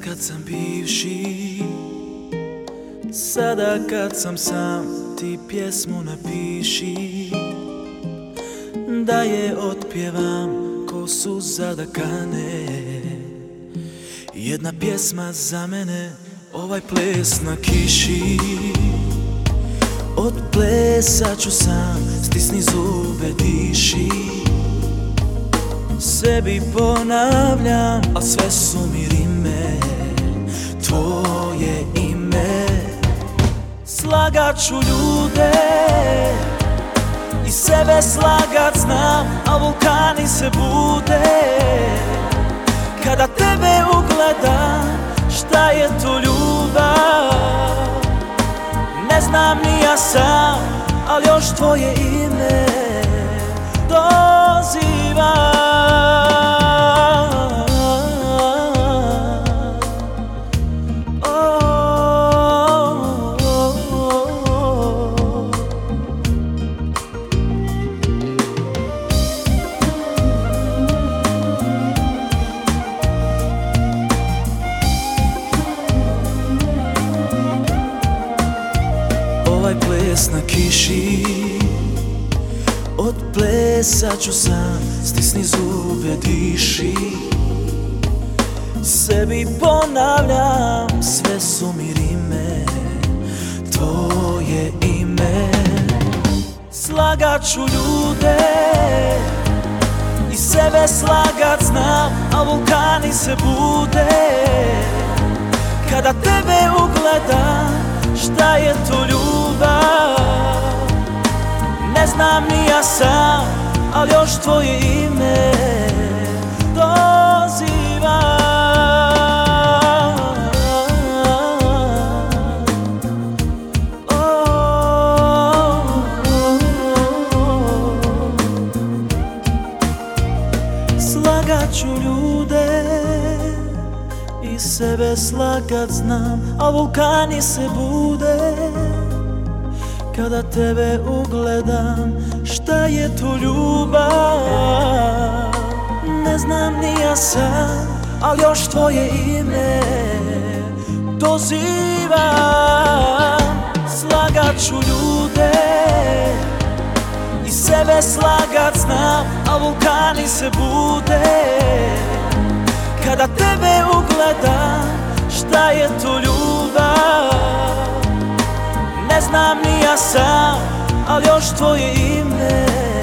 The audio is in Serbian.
kad sam bivši, sada kad sam sam, ti pjesmu napiši, da je otpjevam ko suza da kane. Jedna pjesma za mene, ovaj ples na kiši. Odplesat ću sam, stisni zube, diši. Sebi ponavljam, a sve su mi rime, tvoje ime. Slagat ću ljude i sebe slagat znam, a vulkani se bude kada tebe ugledam. Šta je to ljubav? Ne znam ni ja sam, ali još tvoje ime dozivam. Ovaj ples na kiši, odplesat ću sam, stisni zube, diši. Sebi ponavljam, sve su mi rime, tvoje ime. Slagat ću ljude i sebe slagat znam, a vulkani se bude kada tebe ugledam. Šta je to ljubav? Ne znam ni ja sam, ali još tvoje ime dozivam. Slagat ću ljude i sebe slagat znam, a vulkani se bude kada tebe ugledam. Šta je to ljubav? Ne znam ni ja sam, ali još tvoje ime dozivam. Slagat ću ljude i sebe slagat znam, a vulkani se bude kada tebe ugledam. Šta je to ljubav? Ne znam ni ja sam, ali još tvoje ime